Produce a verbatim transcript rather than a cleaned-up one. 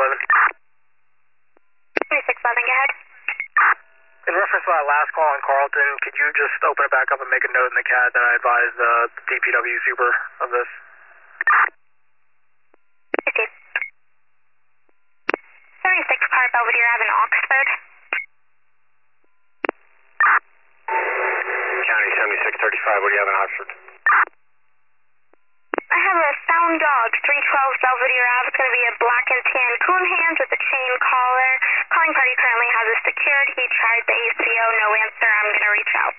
eleven. twenty-six eleven, go ahead. In reference to that last call on Carlton, could you just open it back up and make a note in the C A D that I advise the D P W super of this? Okay. seventy-six Car Belvedere Ave in Oxford. County seventy-six thirty-five, what do you have in Oxford? I have a Sound Dog, three twelve Belvedere Ave. It's going to be a black and tan coon hands with a chain collar. Calling party currently has it secured. He tried the A C O, no answer. I'm going to reach out.